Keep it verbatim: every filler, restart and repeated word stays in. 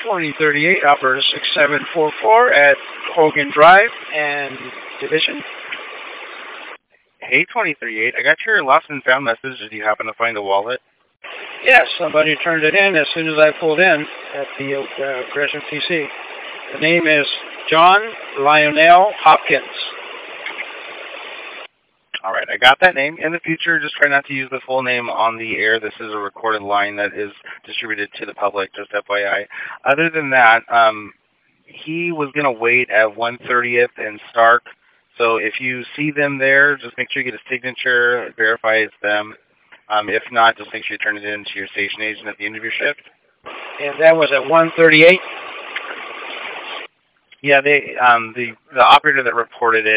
twenty thirty-eight, operator six seven four four at Hogan Drive and Division. Hey, twenty thirty-eight, I got your lost and found message. Did you happen to find a wallet? Yes, somebody turned it in as soon as I pulled in at the uh, Gresham P C. The name is John Lionel Hopkins. All right, I got that name. In the future, just try not to use the full name on the air. This is a recorded line that is distributed to the public, just F Y I. Other than that, um, he was going to wait at one thirtieth and Stark. So if you see them there, just make sure you get a signature, verify it's them. Um, if not, just make sure you turn it in to your station agent at the end of your shift. And that was at one thirty-eight? Yeah, they um, the the operator that reported it